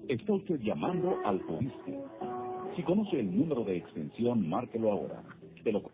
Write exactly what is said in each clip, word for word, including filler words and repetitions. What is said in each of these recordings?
Está usted llamando al Fobiste. Si conoce el número de extensión, márquelo ahora. De lo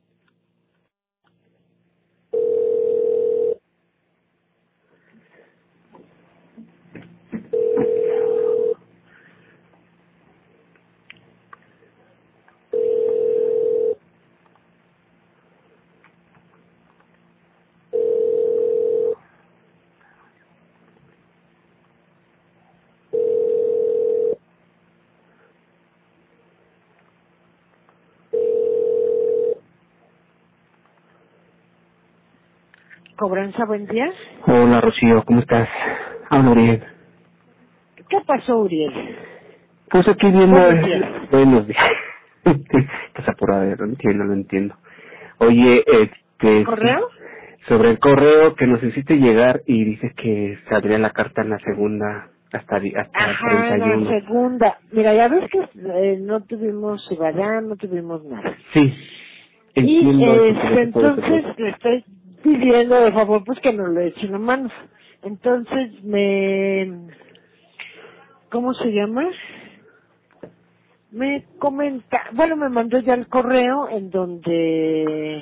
Cobranza, buen día. Hola Rocío, ¿cómo estás? Hablo bien. ¿Qué pasó, Uriel? Pues aquí viendo... Buenos días. Buenos días. Estás apurada, no entiendo, no entiendo. Oye, este... ¿Correo? Sobre el correo que nos hiciste llegar y dices que saldría la carta en la segunda hasta, di- hasta el Ajá, treinta y la uno. segunda. Mira, ya ves que eh, no tuvimos ciudadano, no tuvimos nada. Sí, Y entiendo eso, pero este, eso puede ser entonces bueno. le estoy pidiendo de favor pues que nos lo echen a mano. Entonces me... ¿Cómo se llama? Me comenta... Bueno, me mandó ya el correo en donde...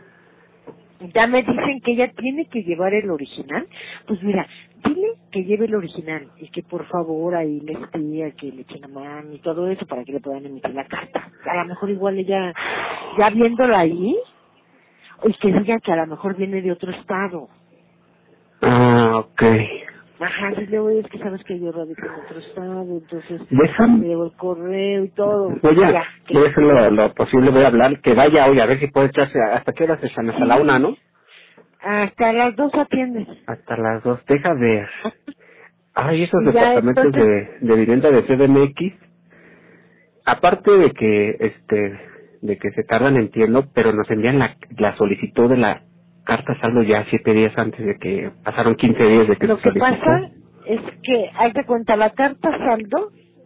Ya me dicen que ella tiene que llevar el original. Pues mira, dile que lleve el original y que por favor ahí les pida que le echen la mano y todo eso para que le puedan emitir la carta. A lo mejor igual ella, ya viéndola ahí, y que diga que a lo mejor viene de otro estado. Ah, ok. Ajá, dile, oye, es que sabes que yo radico en otro estado, entonces me Déjame... llevo el correo y todo. Voy a, Ya, que voy a hacer lo, lo posible, voy a hablar, que vaya hoy a ver si puede echarse, ¿hasta qué horas están? Hasta la una, sí, ¿no? hasta las dos atiendes. Hasta las dos, deja ver. Ay, esos Y ya departamentos entonces, de, de vivienda de C D M X, aparte de que, este, de que se tardan, entiendo, pero nos envían la, la solicitud de la carta saldo ya siete días antes de que, pasaron quince días de que lo se que solicitó. pasa es que, haz de cuenta, la carta saldo,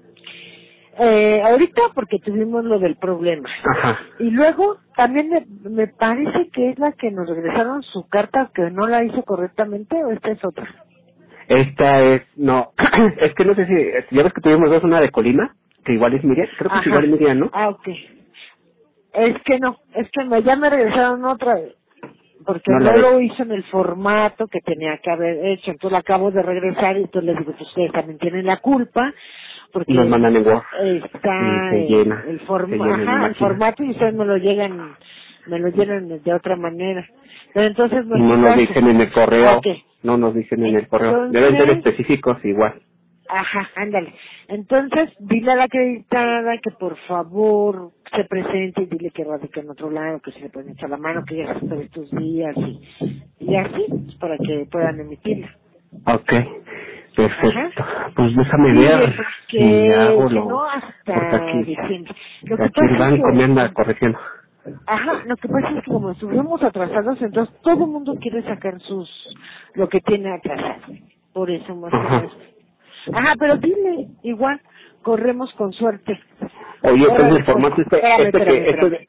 eh, ahorita porque tuvimos lo del problema. Ajá. Y luego también me, me parece que es la que nos regresaron su carta que no la hizo correctamente o esta es otra. Esta es, no, es que no sé si, ya ves que tuvimos dos, una de Colima, que igual es Miriam, creo que es igual Ajá. Miriam, ¿no? Ah, ok. Es que no, es que me, ya me regresaron otra, porque No, la no de, lo hizo en el formato que tenía que haber hecho. Entonces lo acabo de regresar y entonces les digo, pues ustedes también tienen la culpa, nos porque mandan en Word y está se el, llena, el se forma, llena en ajá, el máquina. formato y ustedes me lo llegan, me lo llenan de otra manera. Pero entonces no Y es no mi nos caso. dicen en el Ah, correo, ok. no nos dicen en el correo. Deben ser Entonces, específicos igual. ajá, ándale. Entonces, dile a la acreditada que por favor se presente y dile que radica en otro lado, que se le pueden echar la mano, que ya se espera estos días y, y así, pues, para que puedan emitirla. Ok, Ajá. perfecto. Pues déjame Dile, ver si porque hago si lo... no, Porque hasta aquí, diciembre. Lo que aquí el pasa es banco me que, anda corrigiendo. ajá, lo que pasa es que como estuvimos atrasados, entonces todo el mundo quiere sacar sus, lo que tiene atrasado. Por eso más que nada. Ajá. Ajá, pero dile, igual, corremos con suerte. Oye, entonces Órale, el pues, formato este, espérame, este espérame, que, este espérame. de...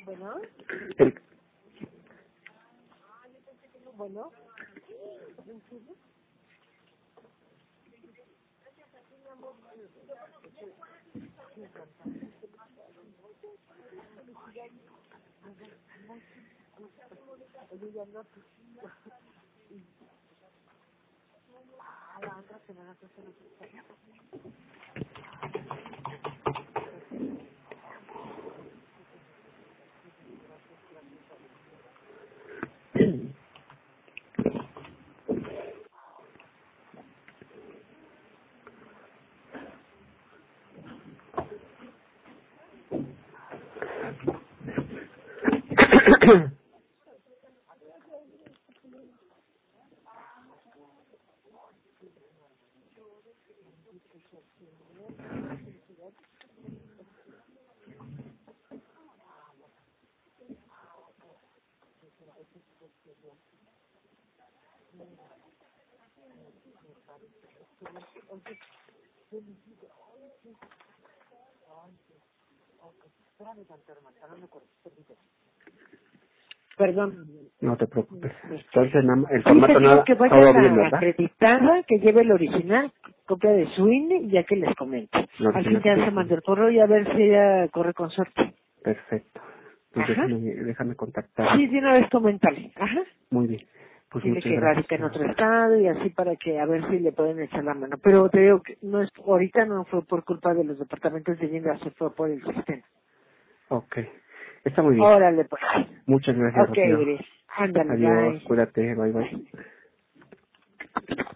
el- Perdón. No te preocupes. Entonces nada más- el Sí, te formato digo nada, que vaya todo bien, la ¿verdad? acreditada, que lleve el original, copia de su I N E y ya que les comente. No, Al sí, fin no, ya sí, se sí. mandó el correo y a ver si ella corre con suerte. Perfecto. Pues Ajá. déjame, déjame contactar. Sí, de una vez coméntale. Ajá. Muy bien. Pues Dile muchas que gracias. radica en otro estado y así para que a ver si le pueden echar la mano. Pero te digo que no es, ahorita no fue por culpa de los departamentos de vivienda, se fue por el sistema. Ok. Está muy bien. Órale, pues. Muchas gracias, Ok, Rocío. Iris. Ándale, Adiós. bye. Cuídate. Bye, bye.